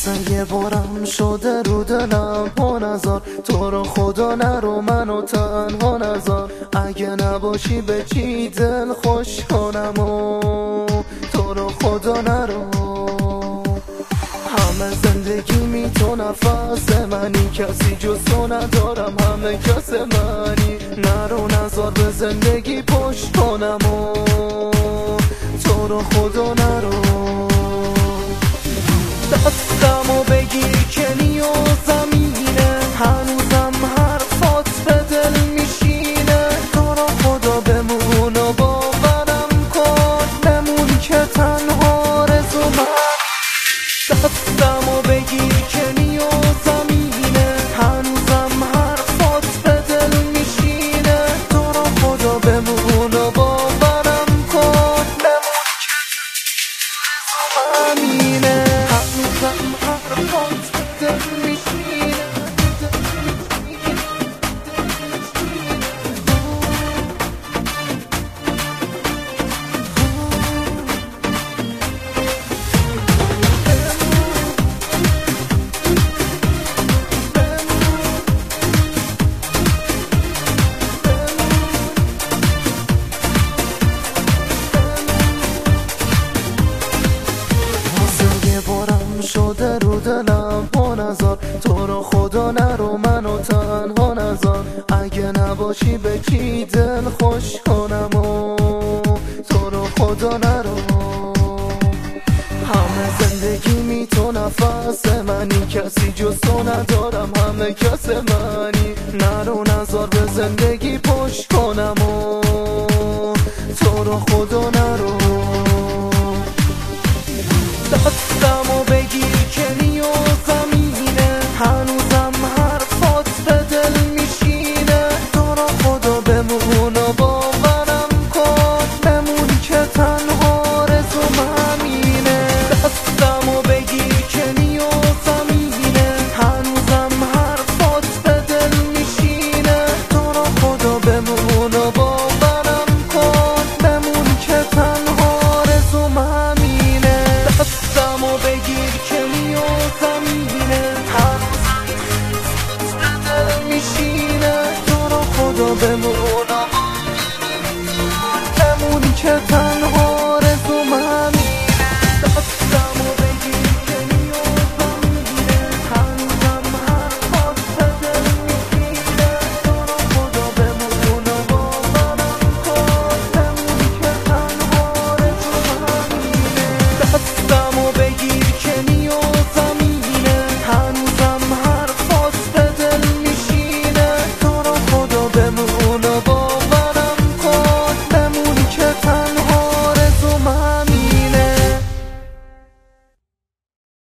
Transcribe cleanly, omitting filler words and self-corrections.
واسه یه بارم شده رو دلم پا نذار، تو رو خدا نرو منو تنها نذار. اگه نباشی به چی دل خوش کنم و تو رو خدا نرو. همه زندگیمی تو نفس منی، کسی جز تو ندارم، همه کس منی. نرو نذار به زندگی پشت کنم و تو رو خدا نرو. دستمو بگیر که نیازمینه، هنوزم حرفات به دل میشینه. تو رو خدا بمون و باورم کن، بمون که تنها رزو من. دستمو بگیر که نیازمینه، هنوزم حرفات به دل میشینه. تو رو خدا بمون و باورم کن، بمون که تنها رزو منینه. هنوزم حرفات به دل میشینه. شده رو دلم پا نذار، تو رو خدا نرو منو تنها نذار. اگه نباشی به چی دل خوش کنم و تو رو خدا نرو. همه زندگیمی تو نفس منی، کسی جز تو ندارم، همه کس منی. نرو نذار به زندگی پشت کنم و تو رو خدا نرو. دستمو بگیر که نیازمینه، هنوزم حرفات به دل میشینه. تو رو خدا بمون و باورم کن، بمون که تنها رزو همینه. دستمو بگیر که نیازمینه، هنوزم حرفات به دل میشینه. تو رو خدا بمون و باورم کن، بمون که تنها رزو همینه. دستمو بگیر که نیازمینه، هنوزم حرفات به دل میشینه. تو رو خدا بمون و باورم کن، بمون که تنها